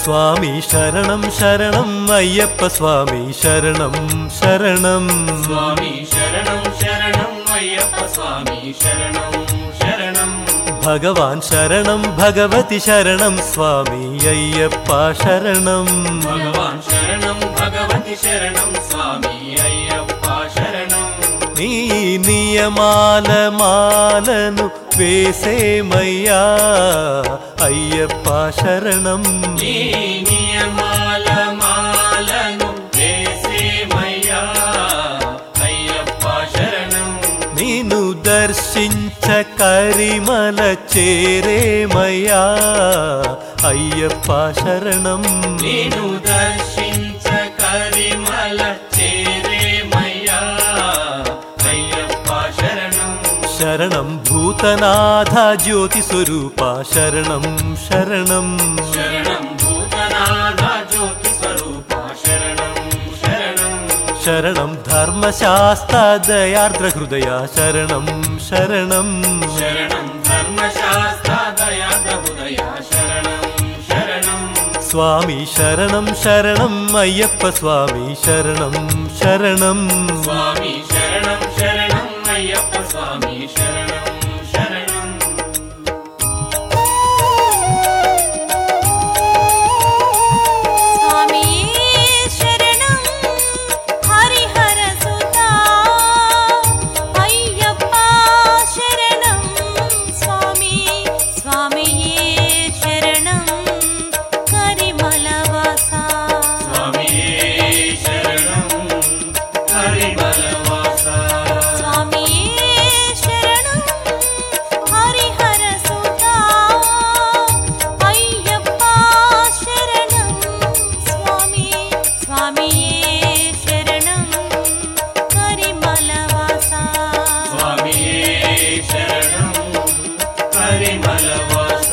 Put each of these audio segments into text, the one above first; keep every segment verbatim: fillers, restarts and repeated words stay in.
స్వామి శరణం శరణం అయ్యప్ప స్వామి శరణం శరణం స్వామి శరణం శరణం అయ్యప్ప స్వామి శరణం శరణం భగవాన్ శరణం భగవతి శరణం స్వామి అయ్యప్ప శరణం భగవాన్ శరణం భగవతి శరణం స్వామి అయ్యప్ప శరణం నీ నియమాల మాలను వేసేమయ్యా అయ్యప్ప శరణం నీ నియమాల మాలను వేసేమయ్యా అయ్యప్ప శరణం నిన్ను దర్శించ కరిమల చేరేమయ్యా అయ్యప్ప శరణం నేను దర్శించ కరిమల చేరేమయ్యా అయ్యప్ప శరణం శరణం భూతనాథ జ్యోతి స్వరూప శరణం శరణం శరణం భూతనాథ జ్యోతి స్వరూప శరణం శరణం శరణం ధర్మశాస్త్ర దయార్ద్ర హృదయ శరణం శరణం శరణం ధర్మశాస్త్ర దయార్ద్ర హృదయ శరణం శరణం స్వామి శరణం శరణం అయ్యప్ప స్వామి శరణం శరణం స్వామి శరణం శరణం అయ్యప్ప స్వామి శరణం శరణం స్వామి శరణం హరిహర సుతా అయ్యప్ప శరణం స్వామి స్వామి శరణం కరిమలవాస స్వామి శరణం హరిబలవాస స్వామి శరణం హరిహర సుతా అయ్యప్ప శరణం స్వామి స్వామి శరణం కరిమలవాస స్వామి శరణం హరిబలవాస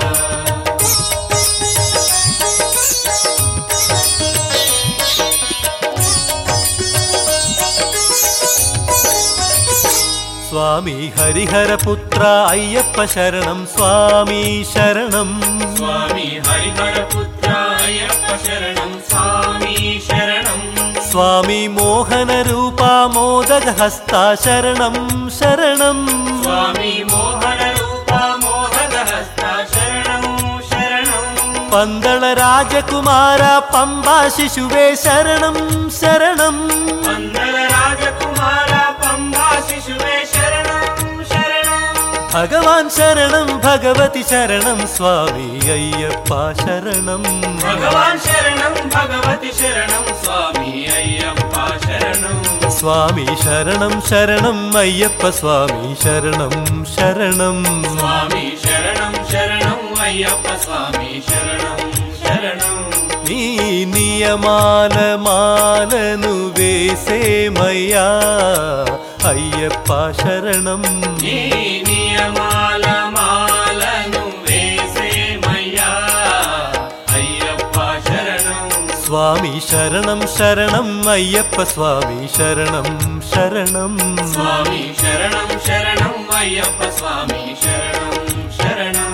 స్వామి హరిహర పుత్ర అయ్యప్ప శరణం స్వామి శరణం స్వామి హరిహర పుత్ర అయ్యప్ప శరణం స్వామి శరణం స్వామి మోహన రూప మోదక హస్త శరణం శరణం స్వామి మోహన రూప మోహన హస్త శరణం శరణం పందళ రాజకుమార పంబా శిశువే శరణం శరణం మందల రాజకుమార పంబా శిశువే శరణం శరణం భగవాన్ శరణం భగవతి శరణం స్వామి అయ్యప్ప శరణం భగవాన్ శరణం భగవతి శరణం స్వామి అయ్యప్ప శరణం స్వామి శరణం శరణం అయ్యప్ప స్వామి శరణం శరణం స్వామి శరణం శరణం అయ్యప్ప స్వామి శరణం శరణం నీ నియమాల మాలను వేసేమయ్యా అయ్యప్ప శరణం నీ నియమాల మాలను వేసేమయ్యా అయ్యప్ప శరణం స్వామి శరణం శరణం అయ్యప్ప స్వామి శరణం శరణం స్వామి శరణం శరణం అయ్యప్ప స్వామి శరణం శరణం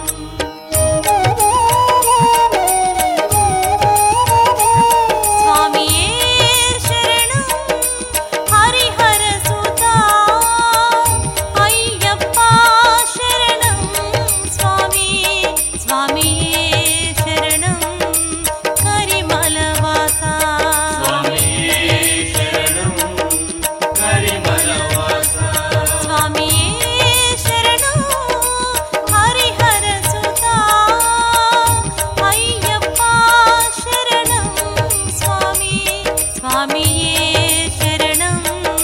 స్వామి శరణం హరిహర సుతా అయ్యప్ప శరణం స్వామి స్వామి శరణం కరిమలవాస స్వామి శరణం హరిబలవాస స్వామి శరణం హరిహర సుతా అయ్యప్ప శరణం స్వామి స్వామి శరణం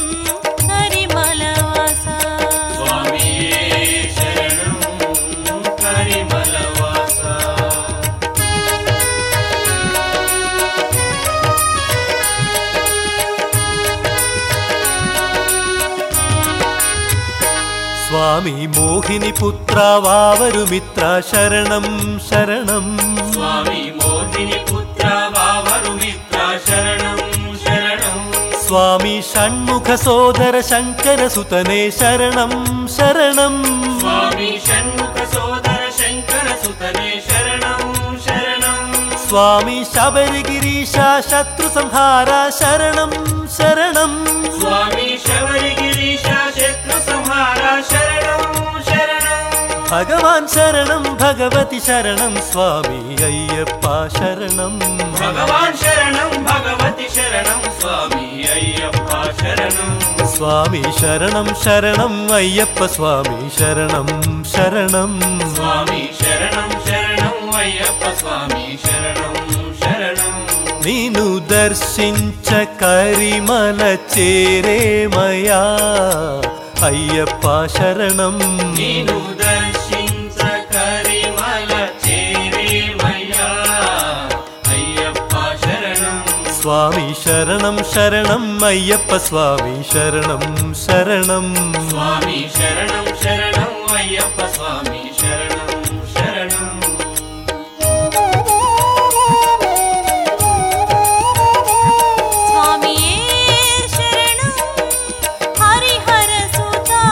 కరిమలవాస స్వామి శరణం హరిబలవాస స్వామి మోహిని పుత్ర వావరు మిత్ర శరణం శరణం స్వామి మోహిని పుత్ర వావరు మిత్ర శరణం శరణం స్వామి షణ్ముఖ సోదర శంకర సుతనే శరణం శరణం స్వామి షణ్ముఖ సోదర శంకర సుతనే శరణం శరణం స్వామి శబరిగిరీశ శత్రు సంహార శరణం శరణం స్వామి శబరిగిరీశ శత్రు సంహార శరణం శరణం భగవాన్ శరణం భగవతి శరణం స్వామి అయ్యప్ప శరణం భగవాన్ శరణం భగవతి శరణం స్వామి అయ్యప్ప శరణం స్వామి శరణం శరణం అయ్యప్ప స్వామి శరణం శరణం స్వామి శరణం శరణం అయ్యప్ప స్వామి శరణం శరణం నిన్ను దర్శించ కరిమల చేరేమయా అయ్యప్ప శరణం నిన్ను దర్శించ కరిమల చేరేమయ్యా అయ్యప్ప శరణం స్వామి శరణం శరణం అయ్యప్ప స్వామి శరణం శరణం స్వామి శరణం శరణం అయ్యప్ప స్వామి శరణం శరణం స్వామియే శరణం హరిహర సుతా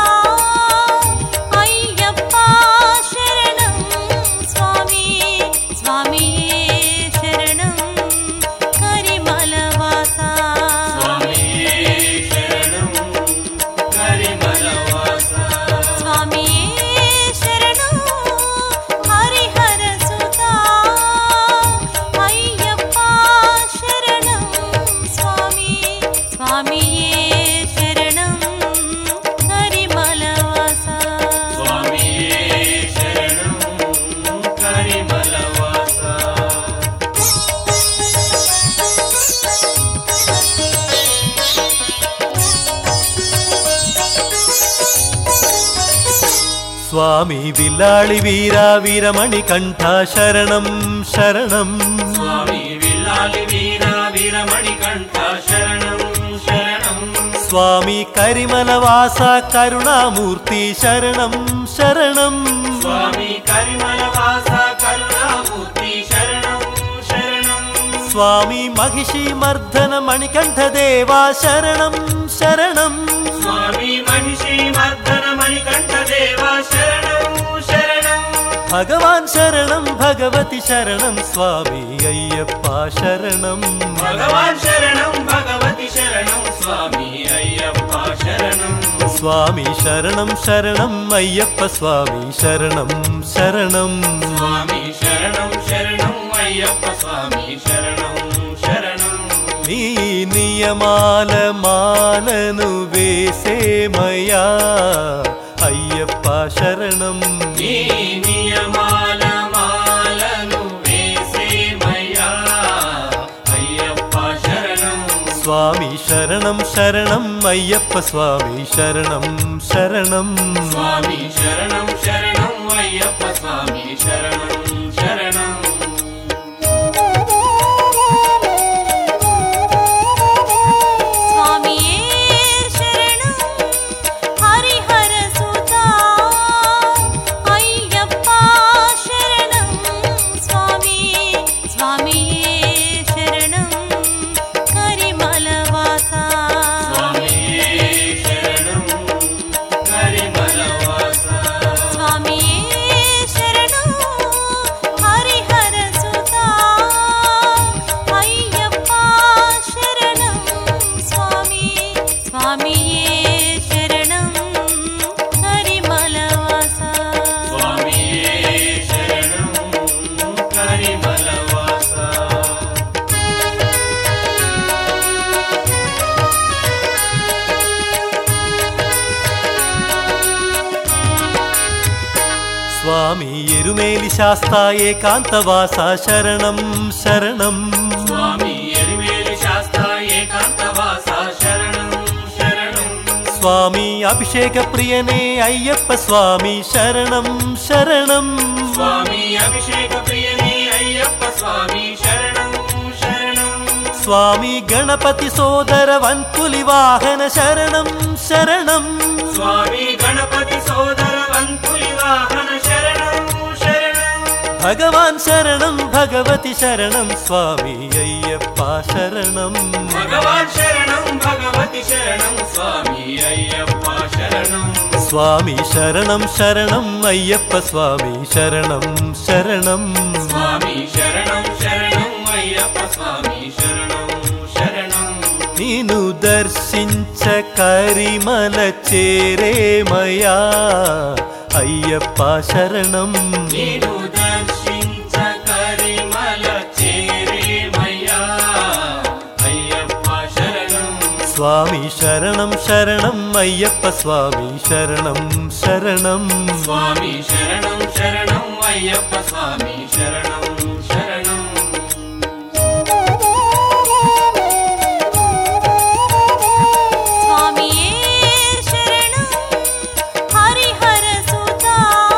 అయ్యప్ప శరణం స్వామి స్వామియే శరణం కరిమల వాసా స్వామియే శరణం కరిమల వాసా స్వామియే శరణం హరిహర సుతా అయ్యప్ప శరణం స్వామి స్వామియే శరణం కరిమల వాసా స్వామియే శరణం కరిమల వాసా స్వామి విల్లాళి వీరా వీరమణి కంఠ శరణం శరణం స్వామి విల్లాలి వీర వీరమణి కంఠ శరణం శరణం స్వామి కరిమల వాస కరుణామూర్తి శరణం శరణం స్వామి కరిమల వాస కరుణామూర్తి శరణం శరణం స్వామి మహిషి మర్దన మణికంఠ దేవా శరణం శరణం స్వామి మహిషి మర్దన మణికంఠ దేవా శరణం శరణం భగవాన్ శరణం భగవతి శరణం స్వామి అయ్యప్ప శరణం భగవాన్ శరణం భగవతి శరణం స్వామి అయ్యప్ప శరణం స్వామి శరణం శరణం అయ్యప్ప స్వామి శరణం శరణం స్వామి శరణం శరణం అయ్యప్ప స్వామి శరణం శరణం నీ నియమాల మాలను వేసేమయా అయ్యప్ప శరణం నీ నియమాల మాలను వేసేమయ్యా అయ్యప్ప శరణం స్వామి శరణం శరణం అయ్యప్ప స్వామి శరణం శరణం స్వామి శరణం శరణం అయ్యప్ప స్వామి శరణం శరణం స్వామియే శరణం హరిహర సుతా అయ్యప్ప శరణం స్వామి స్వామియే శరణం కరిమల వాసా స్వామియే శరణం కరిమల వాసా స్వామియే శరణం హరిహర సుతా అయ్యప్ప శరణం స్వామి స్వామియే శరణం కరిమల వాసా స్వామియే శరణం కరిమల వాసా స్వామి ఎరుమేలి శాస్తా ఏకాంతవాస శరణం శరణం స్వామి ఎరిమేలి శాస్త్ర ఏకాంతవాస శరణం శరణం స్వామి అభిషేక ప్రియనే అయ్యప్ప స్వామి శరణం శరణం స్వామి అభిషేక ప్రియనే అయ్యప్ప స్వామి శరణం శరణం స్వామి గణపతి సోదర వంకులి వాహన శరణం శరణం స్వామి గణపతి సోదర వంతులి వాహన శరణం శరణం భగవాన్ శరణం భగవతి శరణం స్వామి అయ్యప్ప శరణం భగవాన్ శరణం భగవతి శరణం స్వామి అయ్యప్ప శరణం స్వామి శరణం శరణం అయ్యప్ప స్వామి శరణం శరణం స్వామి శరణం శరణం నీను దర్శించ కరిమల చేరేమయా అయ్యప్ప శరణం నీను దర్శించ కరిమల చేరేమయ్యా అయ్యప్ప శరణం స్వామి శరణం శరణం అయ్యప్ప స్వామి శరణం శరణం స్వామి శరణం శరణం అయ్యప్ప స్వామి శరణం శరణం స్వామియే శరణం హరిహర సుతా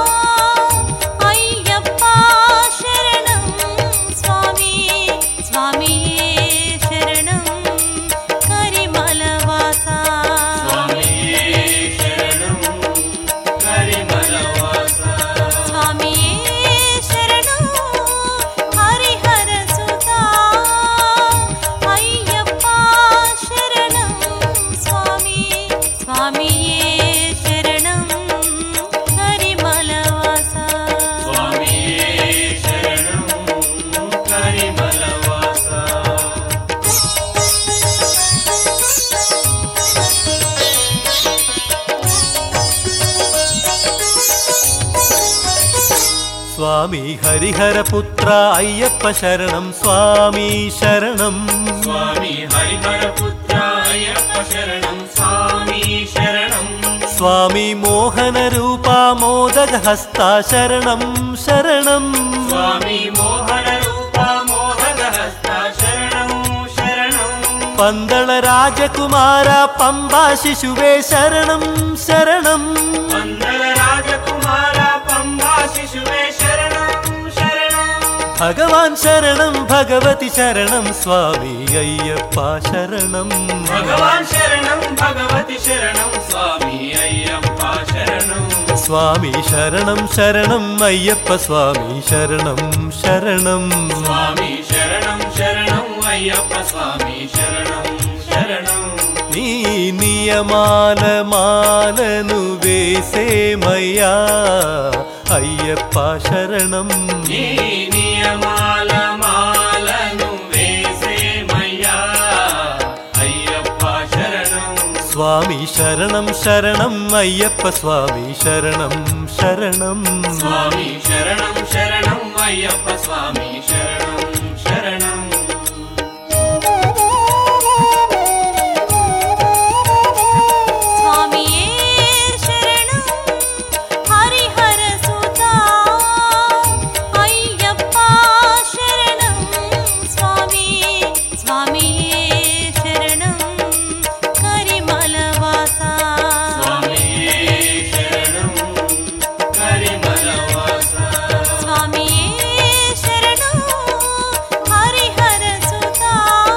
అయ్యప్ప శరణం స్వామి స్వామియే శరణం కరిమల వాసా స్వామియే శరణం కరిమల వాసా స్వామియే శరణం హరిహర సుతా అయ్యప్ప శరణం స్వామి స్వామియే శరణం కరిమల వాసా స్వామియే శరణం కరిమల వాసా స్వామి హరిహర పుత్ర అయ్యప్ప శరణం స్వామి శరణం స్వామి హరిహర పుత్ర అయ్యప్ప శరణం స్వామి శరణం స్వామి మోహన రూప మోదక హస్త శరణం శరణం స్వామి మోహన రూప మోహన హస్త శరణం శరణం పందళ రాజకుమార పంబా శిశువే శరణం శరణం వందల రాజకుమార పంబా శిశువే శరణం శరణం భగవాన్ శరణం భగవతి శరణం స్వామి అయ్యప్ప శరణం భగవాన్ శరణం భగవతి శరణం స్వామి అయ్యప్ప శరణం స్వామి శరణం శరణం అయ్యప్ప స్వామి శరణం శరణం స్వామి శరణం శరణం అయ్యప్ప స్వామి శరణం శరణం నీ నియమాల మాలను వేసేమయ్యా అయ్యప్ప శరణం నీ నియమాల మాలను వేసేమయ్యా అయ్యప్ప శరణం స్వామి శరణం శరణం అయ్యప్ప స్వామి శరణం శరణం స్వామి శరణం శరణం అయ్యప్ప స్వామి శరణం శరణం స్వామియే శరణం హరిహర సుతా అయ్యప్ప శరణం స్వామి స్వామియే శరణం కరిమల వాసా స్వామియే శరణం కరిమల వాసా స్వామియే శరణం హరిహర సుతా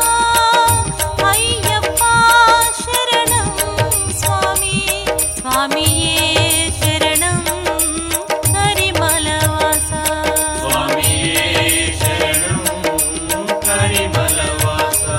అయ్యప్ప శరణం స్వామి స్వామియే శరణం కరిమల వాసా స్వామియే శరణం కరిమల వాసా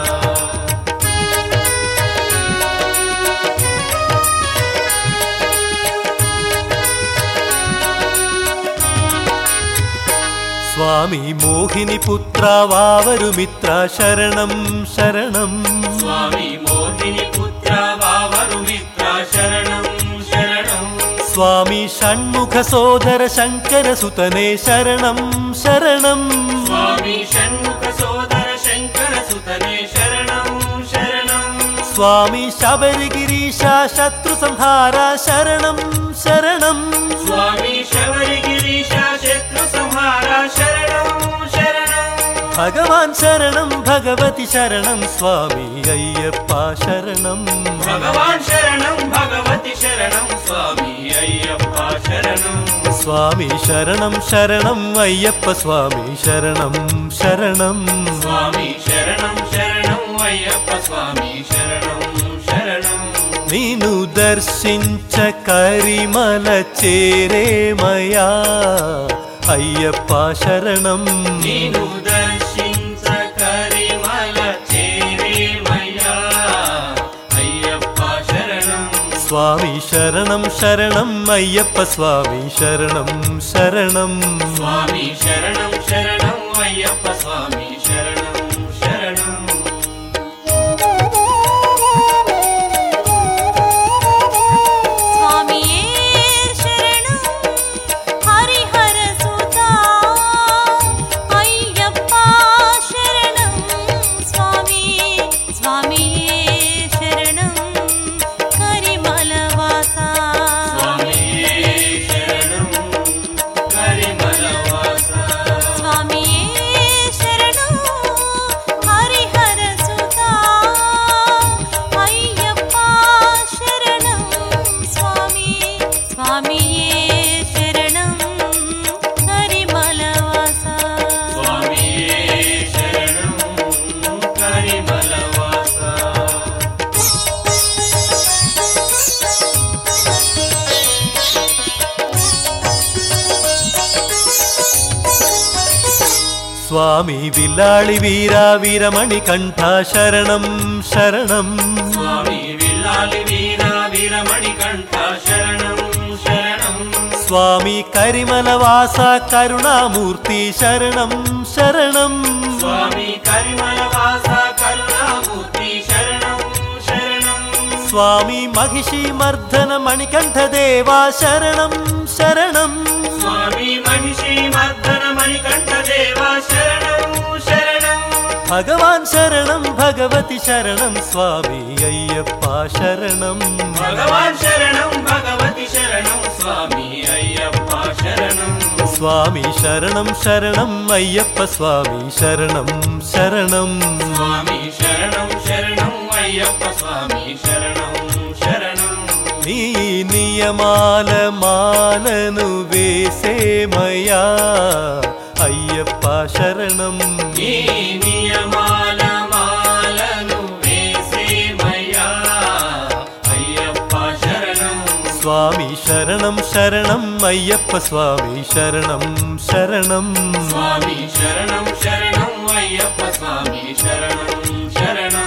స్వామి మోహిని పుత్ర వావరు మిత్ర శరణం శరణం స్వామి మోహిని పుత్ర వావరు మిత్ర శరణం శరణం స్వామి షణ్ముఖ సోదర శంకర సుతనే శరణం శరణం స్వామి షణ్ముఖ సోదర శంకర సుతనే శరణం శరణం స్వామి శబరిగిరీశ శత్రు సంహార శరణం శరణం స్వామి శబరిగిరీశ శత్రు సంహార శరణం శరణం భగవాన్ శరణం భగవతి శరణం స్వామి అయ్యప్ప శరణం భగవాన్ శరణం భగవతి శరణం స్వామి అయ్యప్ప శరణం స్వామి శరణం శరణం అయ్యప్ప స్వామి శరణం శరణం స్వామి శరణం శరణం అయ్యప్ప స్వామి శరణం శరణం నీను దర్శించ కరిమల చేరేమయా అయ్యప్ప శరణం నీను దర్శించ కరిమల చేరేమయ్యా అయ్యప్ప శరణం స్వామి శరణం శరణం అయ్యప్ప స్వామి శరణం శరణం స్వామి శరణం శరణం అయ్యప్ప స్వామి శరణం శరణం స్వామి విల్లాళి వీరా వీరమణి కంఠ శరణం శరణం స్వామి విల్లాలి వీరా వీరమణి కంఠ శరణం శరణం స్వామి కరిమల వాస కరుణామూర్తి శరణం శరణం స్వామి కరిమల వాస కరుణామూర్తి శరణం శరణం స్వామి మహిషి మర్దన మణికంఠ దేవా శరణం శరణం స్వామి మహిషి మర్దన మణికంఠ దేవా శరణం శరణం భగవాన్ శరణం భగవతి శరణం స్వామి అయ్యప్ప శరణం భగవాన్ శరణం భగవతి శరణం స్వామి అయ్యప్ప శరణం స్వామి శరణం శరణం అయ్యప్ప స్వామి శరణం శరణం స్వామి శరణం శరణం అయ్యప్ప స్వామి శరణం శరణం నీ నియమాల మాలను వేసేమయా అయ్యప్ప శరణం నీ నియమాల మాలను వేసేమయ్యా అయ్యప్ప శరణం స్వామి శరణం శరణం అయ్యప్ప స్వామి శరణం శరణం స్వామి శరణం శరణం అయ్యప్ప స్వామి శరణం శరణం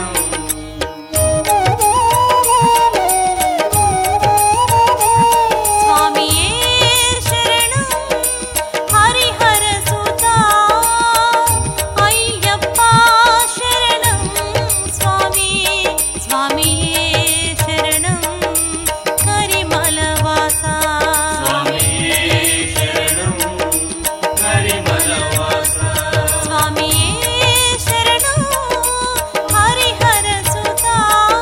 స్వామియే శరణం హరిహర సుతా అయ్యప్ప శరణం స్వామి స్వామియే శరణం కరిమల వాస స్వామియే శరణం కరిమల వాస స్వామియే శరణం హరిహర సుతా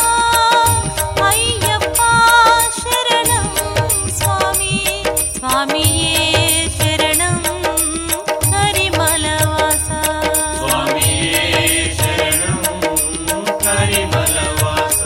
అయ్యప్ప శరణం స్వామి స్వామియే శరణం కరిమల వాస స్వామియే శరణం కరిమల వాస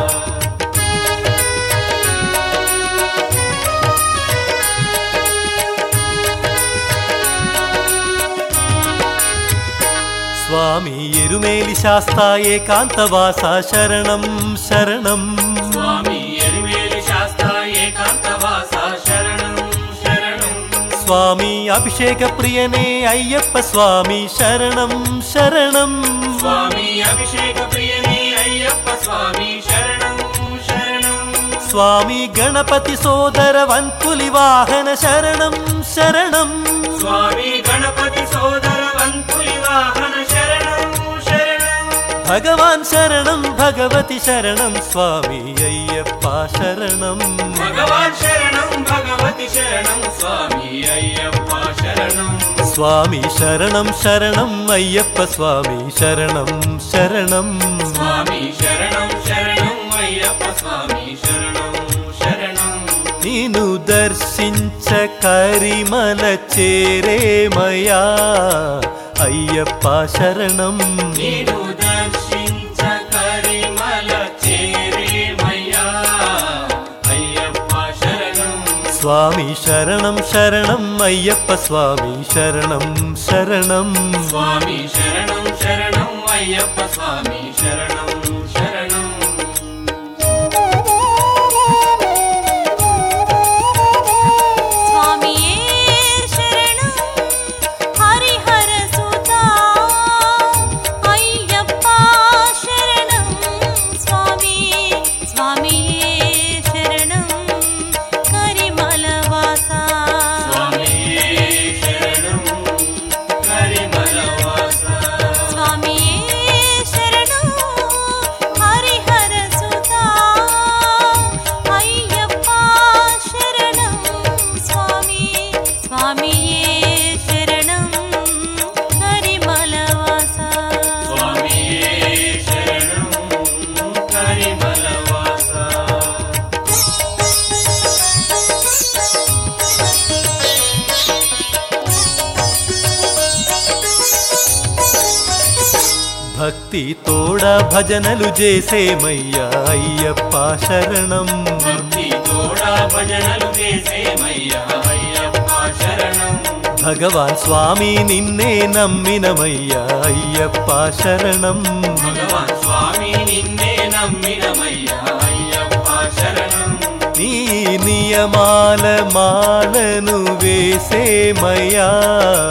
స్వామి ఎరుమేలి శాస్తా ఏకాంతవాస శరణం శరణం స్వామి ఎరివేలి శాస్త్ర ఏకాంతవాస శరణం శరణం స్వామి అభిషేక ప్రియనే అయ్యప్ప స్వామి శరణం శరణం స్వామి అభిషేక ప్రియనే అయ్యప్ప స్వామి శరణం శరణం స్వామి గణపతి సోదర వంకులి వాహన శరణం శరణం స్వామి గణపతి సోదర వంతులి వాహన శరణం శరణం భగవాన్ శరణం భగవతి శరణం స్వామి అయ్యప్ప శరణం భగవాన్ శరణం భగవతి శరణం స్వామి అయ్యప్ప శరణం స్వామి శరణం శరణం అయ్యప్ప స్వామి శరణం శరణం స్వామి శరణం శరణం అయ్యప్ప స్వామి శరణం శరణం నిన్ను దర్శించ కరిమల చేరేమయా అయ్యప్ప శరణం నీను దర్శించ కరిమల చేరేమయ్యా అయ్యప్ప శరణం స్వామి శరణం శరణం అయ్యప్ప స్వామి శరణం శరణం స్వామి శరణం శరణం అయ్యప్ప స్వామి శరణం శరణం స్వామియే శరణం హరిహర సుతా అయ్యప్ప శరణం స్వామి స్వామియే శరణం కరిమల వాస స్వామియే శరణం కరిమల వాస స్వామియే శరణం హరిహర సుతా అయ్యప్ప శరణం స్వామి స్వామియే శరణం కరిమల వాస స్వామియే శరణం కరిమల వాస భక్తి తోడ భజనలు చేసేమయ్యా అయ్యప్ప శరణం భక్తి తోడా భజనలు చేసేమయ్యా అయ్యప్ప శరణం భగవాన్ స్వామి నిన్నే నమ్మినమయ్యా అయ్యప్ప శరణం భగవాన్ స్వామి నిన్నే నమ్మినమయ్యా అయ్యప్ప శరణం నీ నియమాల మాలను వేసేమయ్యా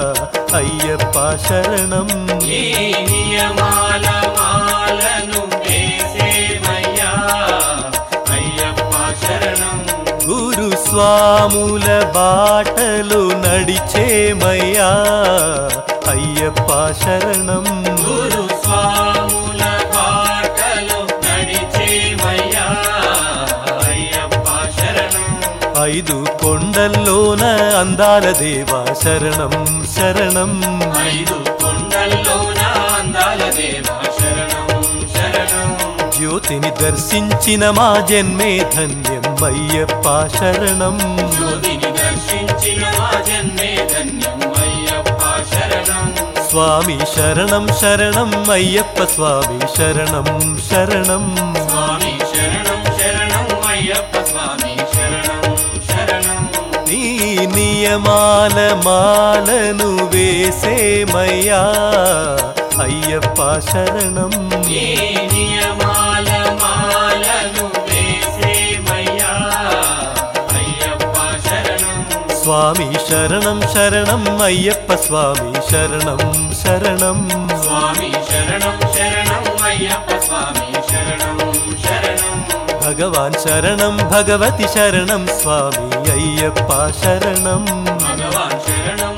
అయ్యప్ప శరణం నీ నియమాల మాలను వేసేమయ్యా అయ్యప్ప శరణం గురు స్వాముల బాటలు నడిచేమయ్యా అయ్యప్ప శరణం గురు స్వాముల బాటలు నడిచేమయ్యా అయ్యప్ప శరణం ఐదు కొండల్లోన అందాల దేవా శరణం శరణం ఐదు కొండల్లోన అందాల దేవా శరణం శరణం జ్యోతిని దర్శించిన మా జన్మే ధన్యం అయ్యప్ప శరణం జ్యోతిని దర్శించిన మా జన్మే ధన్యం అయ్యప్ప శరణం స్వామి శరణం శరణం అయ్యప్ప స్వామి శరణం శరణం స్వామి శరణం శరణం అయ్యప్ప స్వామి శరణం శరణం నీ నియమాల మాలను వేసేమయ్యా అయ్యప్ప శరణం నీ నియమాల మాలను వేసేమయ్యా అయ్యప్ప శరణం స్వామి శరణం శరణం అయ్యప్ప స్వామి శరణం శరణం స్వామి శరణం శరణం అయ్యప్ప స్వామి శరణం శరణం భగవాన్ శరణం భగవతి శరణం స్వామి అయ్యప్ప శరణం భగవాన్ శరణం